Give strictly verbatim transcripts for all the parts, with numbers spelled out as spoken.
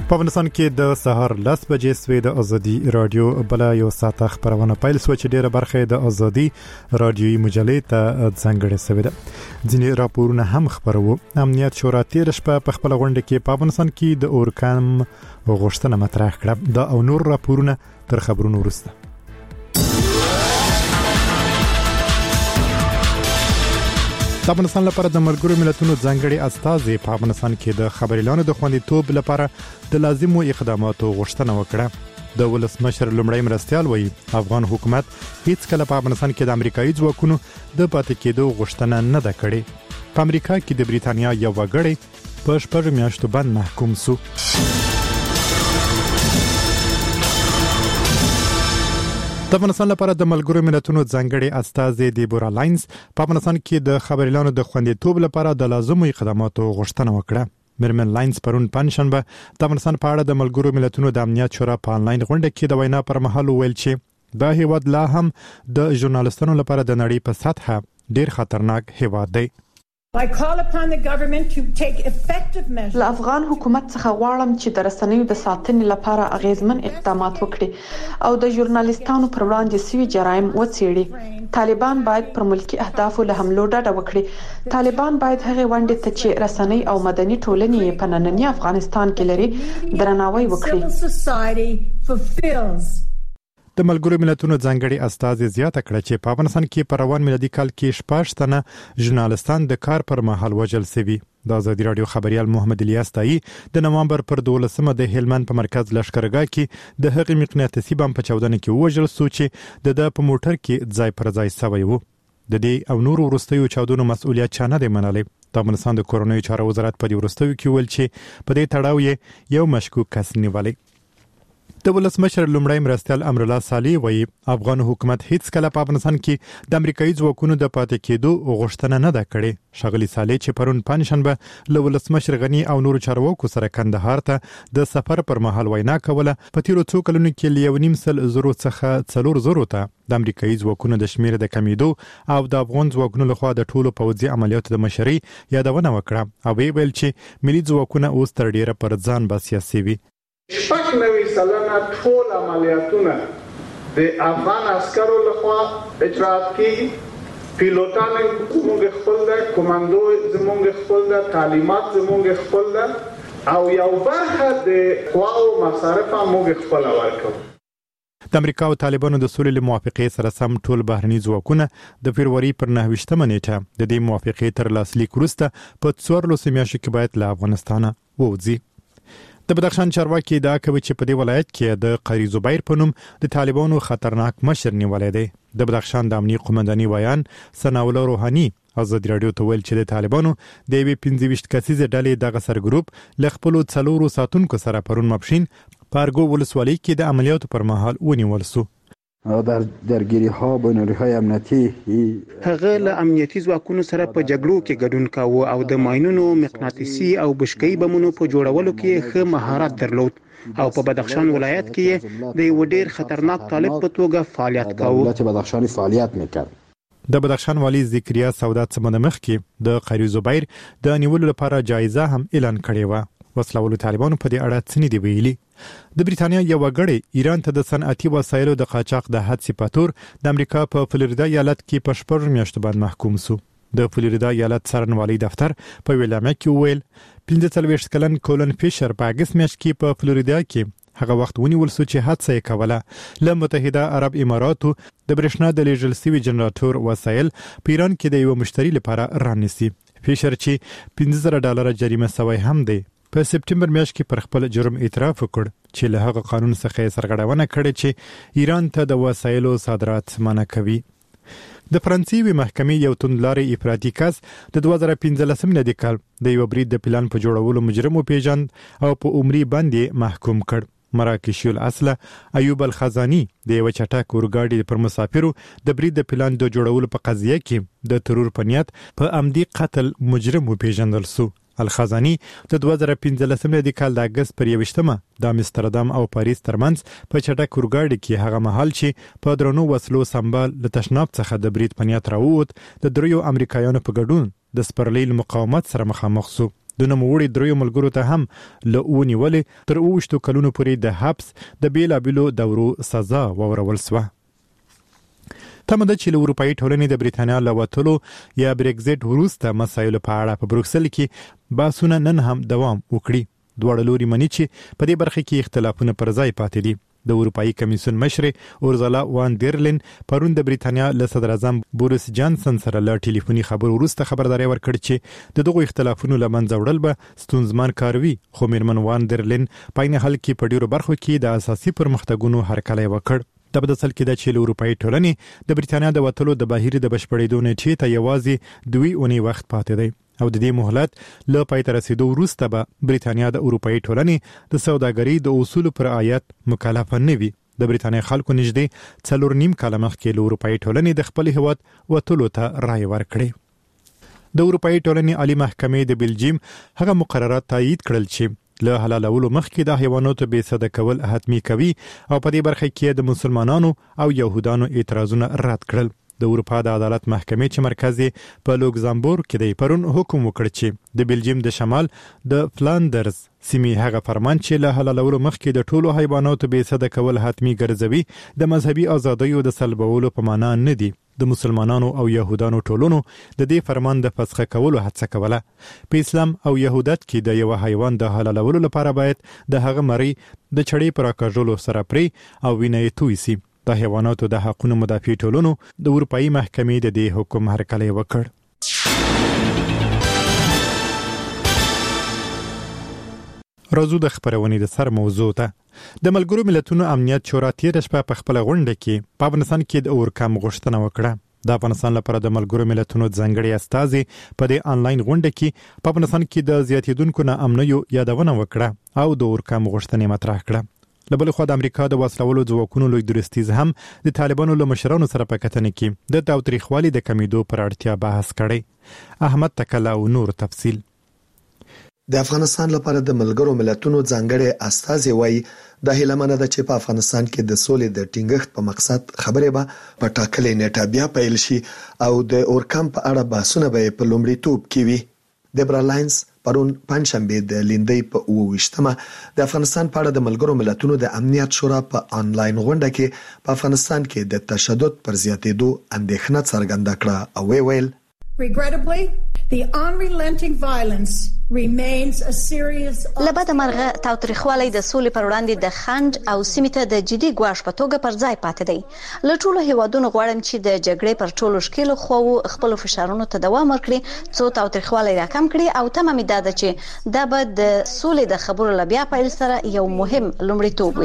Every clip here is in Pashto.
په افغانستان کې د سهار لس بجې سوي د ازادي رادیو بل یو ساعت خبرونه پیل سو چې ډیره برخه د ازادي رادیوي مجلې ته ځانګړې سوي ده. ځینې راپورونه هم خبرو. امنیت شورا تیر شپه په خپل غونډه کې په افغانستان کې د اورکام غوښتنه مطرح کړه. دا او نور راپورونه تر خبرونو وروسته. د افغانستان لپاره د ملګرو ملتونو ځانګړي استازي په افغانستان کې د خبريالانو د خوندیتوب لپاره د لازمو اقداماتو غوښتنه وکړه. د ولسمشر لومړی مرستيال وایي افغان حکومت هیڅ کله په افغانستان کې د امریکایي ځواکونو د پاتې کېدو غوښتنه نه ده کړې. په امریکا کې د بریتانیا یو وګړی په شپږ میاشتو باندې محکوم شو. د افغانستان لپاره د ملګرو ملتونو ځانګړي استازي دیبورا لاینز په افغانستان کې د خبريالانو د خوندیتوب لپاره د لازمو اقداماتو غوښتنه وکړه. مرمن لاینز پرون پنځشنبه د افغانستان په اړه د ملګرو ملتونو د امنیت شورا په انلاین غونډه کې د وینا پر مهال ویل چې دا هیواد لا هم د ژورنالستانو لپاره د نړۍ په سطحه ډیر خطرناک هیواد دی. I call upon the government to take effective measures. له افغان حکومت څخه غواړم چې د رسنیو د ساتنې لپاره اغیزمن اقدامات وکړي او د ژورنالستانو پر وړاندې سوي جرایم وڅېړي. طالبان باید پر ملکی اهدافو له حملو ډډه وکړي. طالبان باید هغه وړاندې ته چې رسنۍ او مدني ټولنې په نننی افغانستان کې لري درناوی وکړي. د ملګرو ملتونو ځانګړي استازي زیاته کړه چې په افغانستان کې په روان میلادي کال کې شپږ تنه ژورنالستان د کار پر مهال وژل شوي. د ازادي رادیو خبريال محمد الیاس تایی د نوامبر پر دولسمه د هلمند په مرکز لشکرګاه کې د هغې مقناطیسي بم په چاودنه کې وژل شو چې د د په موټر کې ځای پر ځای شوی و. د دې او نورو وروستیو چاودنو مسؤلیت چا نه دی منلی. د افغانستان د کورنیو چارو وزارت په دې وروستیو کې ویل چې په دې تړاو یې یو مشکوک کس نیولی. د ولسمشر لومړی مرستيال امر الله صالح وایي افغان حکومت هیڅ کله په افغانستان کې د امریکایي ځواکونو د پاتې کېدو غوښتنه نه ده کړې. ښاغلي صالح چې پرون پنځشنبه له ولسمشر غني او نورو چارواکو سره کندهار ته د سفر پر مهال وینا کوله په تیرو څو کلونو کې له یو نیم سل زرو څخه څلور زرو ته د امریکایي ځواکونو د شمیر د کمیدو او د افغان ځواکونو لخوا د ټولو پوځي عملیاتو د مشرۍ یادونه وکړه او ویل چې ملي ځواکونه اوس تر ډیره پر ځان بسیا سوي. شپږ نوي سلنه ټول عملیاتونه د افغان عسکرو لخوا اجرا کیږي. پیلوټان زموږ خپل ده، کمانډو زموږ خپل ده، تعلیمات زموږ خپل ده او یو برخه د قواو مصارف موږ خپل ورکوو. د امریکا او طالبانو د سولې موافقې سره سم ټول بهرني ځواکونه د فبروري پر نهه ویشتمه نیټه د دې موافقې تر لاسلیک وروسته په څوارلسو میاشتو کې باید له افغانستانه ووځي. د بدخشان چارواکي دا کوي چې په دې ولایت کې د قری زبیر په نوم د طالبانو خطرناک مشر نیولې دی. د بدخشان د امنیي قومنداني ویان ثناءالله روحاني ازادي رادیو ته ویل چې د طالبانو د یوې پنځه ویشت کسیزې ډلې دغه سرګروپ له خپلو څلورو ساتونکو سره پرون ماپښین په ارګو ولسوالۍ کې د عملیاتو پر مهال ونیول شو. در درگیری ها با نیروهای امنیتی هغه له امنیتي ځواکونو سره په جګړو کې ګډون کاوه او د ماینونو مقناطیسي او بشکه‌ای بمونو په جوړولو کې ښه مهارت درلود او په بدخشان ولایت کې د یو ډیر خطرناک طالب په توګه فعالیت کاوه. دولت بدخشان فعالیت میکرد. د بدخشان والی ذکریا سعودت سمند مخ کې د قری زبیر د نیولو لپاره جایزه هم اعلان کړې و. وسلوالو طالبانو په دې اړه څه نه دی ویلي. د بریتانیا یو وګړی ایران ته د صنعتي وسایلو د قاچاق د حد صفاتور د امریکا په فلوریدا ایالت کې په شپږ میاشتو باندې محکوم شو. د فلوریدا ایالت څارنوالۍ دفتر په ویلامه کې ویل پنځه څلوېښت کلن کولن فیشر په اګست میاشت کې په فلوریدا کې هغه وخت ونیول شو چې حادثه یې کوله. له متحده عرب اماراتو د برېښنا د لیږل شوي جنراتور وسایل په ایران کې د یو مشتری لپاره رانیسي. فیشر چې پنځه زره ډالر جریمه شوی هم دی په سپټمبر میاشت کې پر خپل جرم اعتراف وکړ چې له هغه قانون څخه سرغړونه کړې چې ایران ته د وسایلو صادرات منع کوي. د فرانسوي محکمې یو توندلاري افراطي کس د دوه زره پنځلسم میلادي کال د یو برید د پلان په جوړولو مجرم وپیژند او په عمري باندې محکوم کړ. مراکشي الاصله ایوب الخزانی د یو چټک اورګاډي پر مسافرو د برید د پلان د جوړولو په قضیه کې د ترور په نیت په عمدي قتل مجرم وپیژندل شو. الخزانی د دوه زره پنځلسم میلادي کال د اګست پر یوویشتمه د امستردام او پاریس ترمنځ په چټک اورګاډي کې هغه مهال چې په درنو وسلو سمبال له تشناب څخه د برید په نیت راووت د دریو امریکایانو په ګډون د سپرلیل مقاومت سره مخامخ شو. د نوموړي دریو ملګرو ته هم له ونیولې تر اوښتو کلونو پورې د حبس د بیلابیلو دورو سزا وورول سوه. تمه ده چې له اروپایي ټولنې د بریتانیا له وتلو یا بریکزیټ وروسته مسایلو په اړه په بروکسل کې بحثونه نن هم دوام وکړي. دواړه لوري مني چې په دې برخه کې اختلافونه پر ځای پاتې دي. د اروپایي کمیسیون مشر اورزلا وان ډیرلین پرون د بریتانیا له صدر اعظم بوریس جانسن سره له ټلیفوني خبرو وروسته خبرداري ورکړه چې د دغو اختلافونو له منځه وړل به ستونزمن کار وي، خو میرمن وان ډیرلین په عین حال کې په ډیرو برخو کې د اساسي پرمختګونو هرکلی وکړ. د بدسل کې د چیل اروپایي ټولنې د بریتانیا د وټلو د بهیر د بشپړېدو نیټې ته یوازې دوی اونۍ وخت پاتې دی او د دې مهلت له پای ته رسیدو وروسته به بریتانیا د اروپایي ټولنې د سوداګرۍ د اصولو پر رعایت مکلف نه وي. د بریتانیا خلکو نږدې څلور نیم کاله مخکې له اروپایي ټولنې د خپل هیواد وټلو ته رایه ورکړې. د اروپایي ټولنې عالی محکمې د بلجیم هغه مقررات تایید کړل چې له حلالولو مخکې د حیواناتو بې سده کول حتمی کوي او په دې برخه کې د مسلمانانو او يهودانو اعتراضونه رد کړل. د اروپا د عدالت محکمې چې مرکز په لوکزامبورګ کې دی پرون حکم وکړ چې د بلجیم د شمال د فلاندرز سیمې هغه فرمان چې له حلالولو مخکې د ټولو حیواناتو بې سده کول حتمی ګرځوي د مذهبي ازادیو د سلبولو په معنا نه دی. د مسلمانانو او يهودانو ټولونو د دې فرمان د فسخ کولو هڅه کوله. په اسلام او يهودت کې د یو حیوان د حلالولو لپاره باید د هغه مری د چړې پر راکاږلو سره پرې او وینې توی سي. د حیواناتو د حقوقو مدافع ټولونو د اروپایي محکمې د دې حکم هرکلی وکړ. راځو د خبرونې د سر موضوع ته. د ملګرو ملتونو امنیت شورا تیر شپه په خپل غونډه کې په افغانستان کې د اورکام غوښتنه وکړه. د افغانستان لپاره د ملګرو ملتونو ځانګړي استازي په دې انلاین غونډه کې په افغانستان کې د زیاتیدونکو ناامنیو یادونه وکړه او د اورکام غوښتنې مطرح کړه. لبل خو د امریکا د وسلوالو ځواکونو لوی درستیز هم د طالبانو له مشرانو سره په کتنه کې د تاوتریخوالي د کمیدو پر اړتیا بحث کړي. احمد تکلا او نور تفصیل. د افغانستان لپاره د ملګرو ملتونو ځانګړي استازي وایي د هیلمنه د چې په افغانستان کې د سولې د ټینګښت په مقصد خبرې به په ټاکلې نیټه بیا پیل شي او د اورکام په اړه بحثونه به په لومړیتوب کې وي. دبرا لاینز پرون پنځشنبه د لیندۍ په اوویشتمه د افغانستان په اړه د ملګرو ملتونو د امنیت شورا په انلاین غونډه کې په افغانستان کې د تشدد پر زیاتېدو اندېښنه څرګنده کړه او ویل Regrettably, the unrelenting violence remains a serious لبد مرغه تاوتریخوالی د سولې پر وړاندې د خنډ او سیمې ته د جدي ګواښ په توګه پر ځای پاتې دی. له ټولو هیوادونو غواړم چې د جګړې پر ټولو شکلو خواو خپل فشارونو ته دوام ورکړي څو تاوتریخوالی راکم کړي او تمه مې ده چې دا به د سولې د خبرو لبیا پیل سره یو مهم لومړیتوب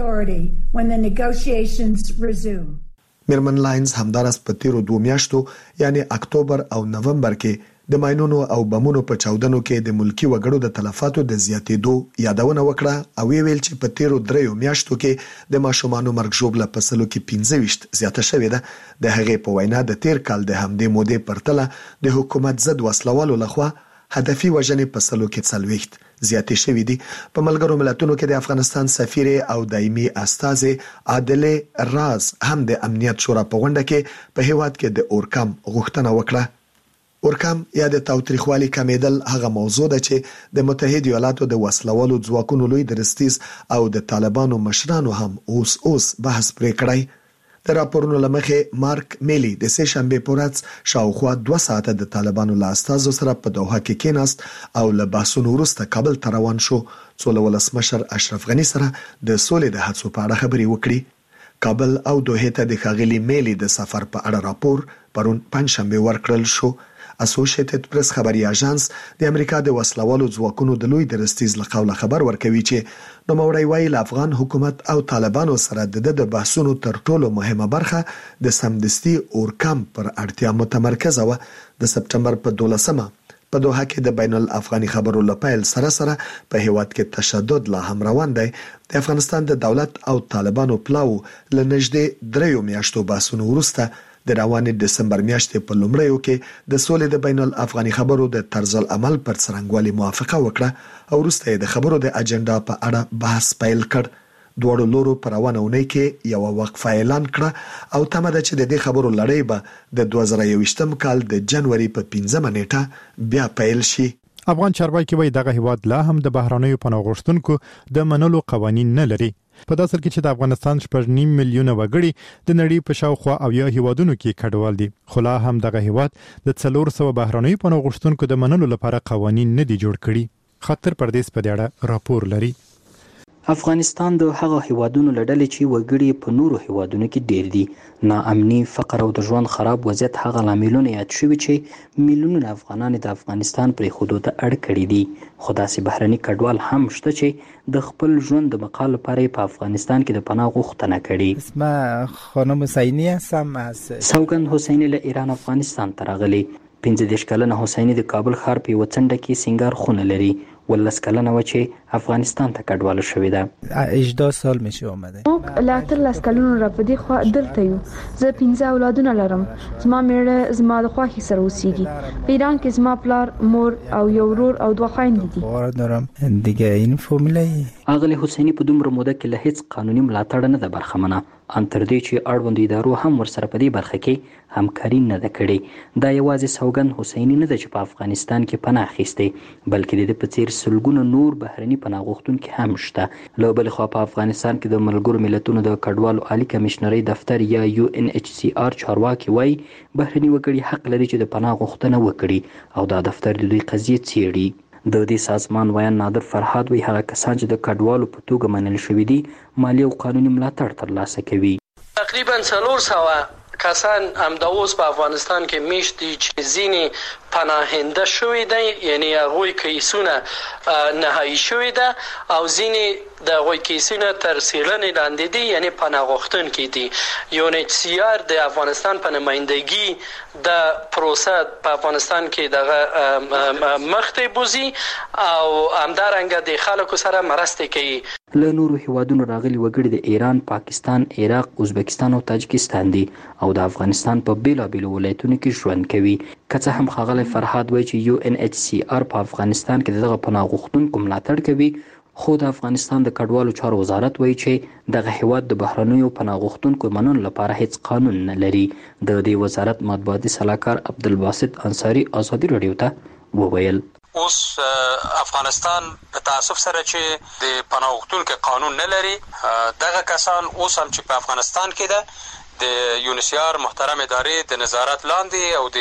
وي. میرمن لاینز همدارس په تیرو دوه میاشتو یعنی اکتوبر او نومبر کې د ماینونو او بمونو په چاودنو کې د ملکی وګړو د تلفاتو د زیاتېدو یادونه وکړه او ویل چې په تیرو دریو میاشتو کې د ماشومانو مرګ ژوبله په سلو کې پنځه ویشت زیاته شوې ده. د هغې په وینا د تیر کال د همدې مودې پرتله د حکومت ضد وسلوالو لخوا هدفي وژنې په سلو کې څلوېښت زیاتې شوې دي. په ملګرو ملتونو کې د افغانستان سفیر او دایمي استازي عادله راز هم د امنیت شورا په غونډه کې په هیواد کې د اورکام غوښتنه وکړه. اورکام یا د تاوتریخوالي کمیدل هغه موضوع ده چې د متحده ایالاتو د وسلوالو ځواکونو لوی درستیز او د طالبانو مشرانو هم اوس اوس بحث پرې کړی. د راپورونو لمخې مارک میلی د سه شنبه پورڅ شاوخوا دوه ساعته د طالبانو له استازو سره په دوحه کې کېناست او له بحثونو وروسته کابل ته روان شو څو له ولسمشر اشرف غنی سره د سولې د هڅو په اړه خبرې وکړي. کابل او دوحه ته د ښاغلي میلی د سفر په اړه راپور پرون پنځشنبه ورکړل شو. اسوسییټډ پریس خبري اژانس د امریکا د وسلوالو ځواکونو د لوی درستیز له قوله خبر ورکوي چې نو موري وایي افغان حکومت او طالبانو سره د بحثونو تر ټولو مهمه برخه د سمدستي اورکام پر اړتیا متمرکزه و. د سپټمبر په دولسمه په دوحه کې د بین الافغاني خبرو لپاره سره سره په هیواد کې تشدد لا هم روان دی. د افغانستان د دولت او طالبانو پلاو لنږدې دریو میاشتو بحثونو وروسته د روانې دسمبر میاشتې په لومړیو کې د سولې د بین الافغاني خبرو د طرز العمل پر څرنګوالي موافقه وکړه او وروسته د خبرو د اجنډا په اړه بحث پیل کړ. دوړو لورو پر روانه ونې کې یو وقفه اعلان کړه او تمه ده چې د دې خبرو لړۍ به د دوه زره یوویشتم کال د جنوري په پنځمه نیټه بیا پیل شي. افغان چارواکي وایي دغه هیواد لا هم د بهرانیو پناه غوښتونکو د منلو قوانين نه لري. په داسې کې چې د افغانستان شپږ نیم میلیونه وګړي د نړۍ په شاوخوا او یا هیوادونو کې کډوال دي، خو لا هم دغه هیواد د څلور سوه بهرانیو پناه غوښتونکو د منلو لپاره قوانين نه دي جوړ کړي. خاطر پردیس په دې اړه راپور لري. افغانستان د هغه هیوادونو لړلې چې وګړي په نورو هیوادونو کې ډیر دي. ناامني، فقر او د ژوند خراب وضعیت هغه لاملونه یاد شوي چې میلیونونه افغانان د افغانستان پرې خودو ته اړ کړي دي. خو داسې بهرني کډوال هم شته چې د خپل ژوند د بقا لپاره په افغانستان کې د پناه غوښتنه کړې. اسمه خانم حسینی هستم از سوګند حسینی له ایران افغانستان ته راغلی. پنځه دېرش کلنه حسینی د کابل ښار په یوه څنډه کې سینګار خونه لري. ولس کلنه و چې افغانستان ته کډواله شوې ده. هجده سال میشه اومده. موږ لا اتلس کلونو را په دې خوا دلته یو. زه پنځه اولادونه لرم. زما میړه زما د خوښې سره اوسېږي. په ایران کې زما پلار، مور او یو ورور او دوه خویندې دي. کار دارم دیگه. این فرمولای اغلی حسینی په دومره موده کې له هیڅ قانوني ملاتړ نه ده برخمنه، ان تر دې چې اړوند ادارو هم ورسره په دې برخه کې همکاري نه ده کړې. دا یوازې سوګند حسینی نه ده چې په افغانستان کې پناه اخیستې، بلکې د دې په څیر سلګونه نور بهرني پناه غوښتونکي هم شته. له بلې خوا په افغانستان کې د ملګرو ملتونو د کډوالو عالي کمشنرۍ دفتر یا یو ان ایچ سی آر چارواکي وایي بهرني وګړي حق لري چې د پناه غوښتنه وکړي او دا دفتر د دوی قضیې څیړي. د دې سازمان ویان نادر فرهاد وایي هغه کسان چې د کډوالو په توګه منل شوي دي مالي او قانوني ملاتړ ترلاسه کوي. تقریبا څلور سوه کسان همدا اوس په افغانستان کې میشت دي چې ځینې پناهنده شوي دي، یعنی هغوی کیسونه نهایي شوي ده او ځینې د هغوی کیسونه تر څېړنې لاندې دي، یعنی پناه غوښتونکي دي. یو ان ایچ سی آر د افغانستان په نمایندګي د پروسه په افغانستان کې دغه مخته بوزي او همدارنګه د خلکو سره مرستې کوي. له نورو هیوادونو راغلي وګړي د ایران، پاکستان، عراق، ازبکستان او تاجکستان دي او د افغانستان په بیلابیلو ولایتونو کې ژوند کوي. که څه هم ښاغلی فرهاد وایي چې یو ان ایچ سی آر په افغانستان کې دغه پناه غوښتونکو ملاتړ کوي، خو د افغانستان د کډوالو چارو وزارت وایي چې دغه هیواد د بهرنیو پناه غوښتونکو منلو لپاره هیڅ قانون نه لري. د دې وزارت مطبوعاتي سلاکار عبدالباسط انصاري ازادي راډیو ته وویل اوس افغانستان په تاسف سره چې د پناه غوښتونکو قانون نه لري، دغه کسان اوس هم چې په افغانستان کې ده د یونیسیار محترم ادارې د نظارت لاندې او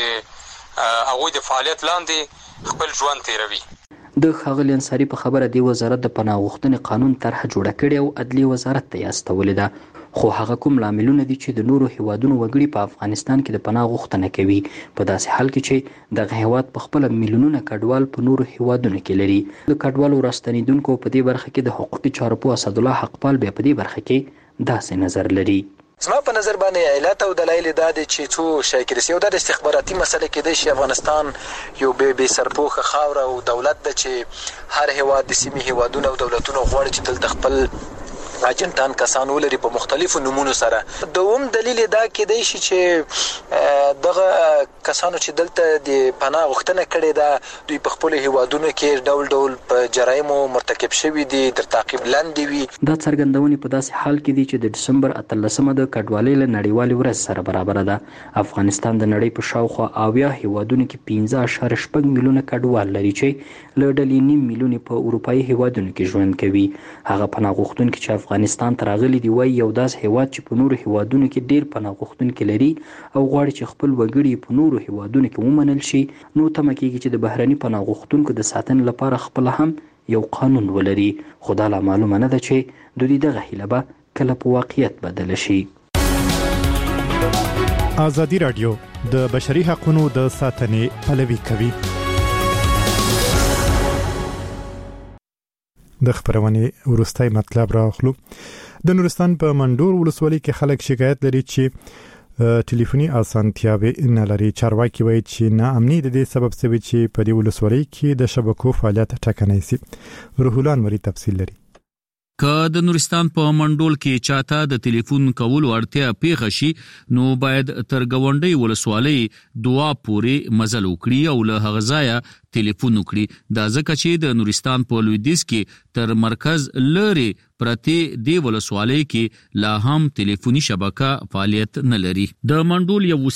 د هغوی د فعالیت لاندې خپل ژوند تیروي. د ښاغلي انصاري په خبره د وزارت د پناه غوښتنې قانون طرحه جوړه کړې او عدلي وزارت ته یې استولې ده، خو هغه کوم لاملونه دي چې د نورو هیوادونو وګړي په افغانستان کې د پناه غوښتنه کوي په داسې حال کې چې دغه هیواد په خپله میلیونونه کډوال په نورو هیوادونو کې لري. د کډوالو راستنېدونکو په دې برخه کې د حقوقي چارواکو اسدالله حقپال بیا په دې برخه کې داسې نظر لري. زما په نظر باندې علت او دلایل دا دي چې څو شی کې یو د استخباراتي مسله کې دی چې افغانستان یو به به سرپوخه خاور او دولت د چې هر هیواد د سیمې هیوادونو او دولتونو غواړي چې دلته خپل اجنټان کسان ولري په مختلفو نمونو سره. دوم دلیل دا کېدای شي چې دغه کسانو چې دلته د پناه غوښتنه کړې ده دوی په خپل هیوادونو کې ډول ډول په جرایمو مرتکب شوي دي، تر تعقیب لاندې وي. دا څرګندونې په داسې حال کې دي چې د ډسمبر اتلسمه د کډوالۍ له نړیوالې ورځ سره برابره ده. افغانستان د نړۍ په شاوخوا اویا هیوادونو کې پنځه اعشاریه شپږ میلیونه کډوال لري چې له ډلې نیم میلیونې په اروپایي هیوادونو کې ژوند کوي. هغه پناه غوښتونکي چې افغانستان ته راغلي دي وایي یو داسې هیواد چې په نورو هیوادونو کې ډیر پناه غوښتونکي لري او غواړي چې خپل وګړي په نورو هیوادونو کې ومنل شي، نو تمه کېږي چې د بهرني پناه غوښتونکو د ساتنې لپاره خپل هم یو قانون ولري. خو دا لا معلومه نه ده چې د دوی دغه هیله به کله په واقعیت بدله شي. ازادي راډیو د بشري حقوقو د ساتنې پلوي کوي. د خبرونه ورستای مطلب راخلو. د نورستان په منډور ولسوالۍ کې خلک شکایت لري چې ټلیفوني اسانتیاوي نه لري. چارواکي وایي چې ناامني د دې سبب سوي چې په دې ولسوالۍ کې د شبکو فعالیت ټکنی سي. روح الله مری تفصیل لري. که د نورستان په منډول کې چاته د ټلیفون کولو اړتیا پیښه شي نو باید تر ګاونډي ولسوالۍ دوا پورې مزل وکړي او له هغه ځایه ټلیفون وکړي. دا ځکه چې د نورستان په لویدیځ کې تر مرکز لري پرتی دی ولسوالۍ کې لا هم ټلیفوني شبکه فعالیت نه لري. د منډول یو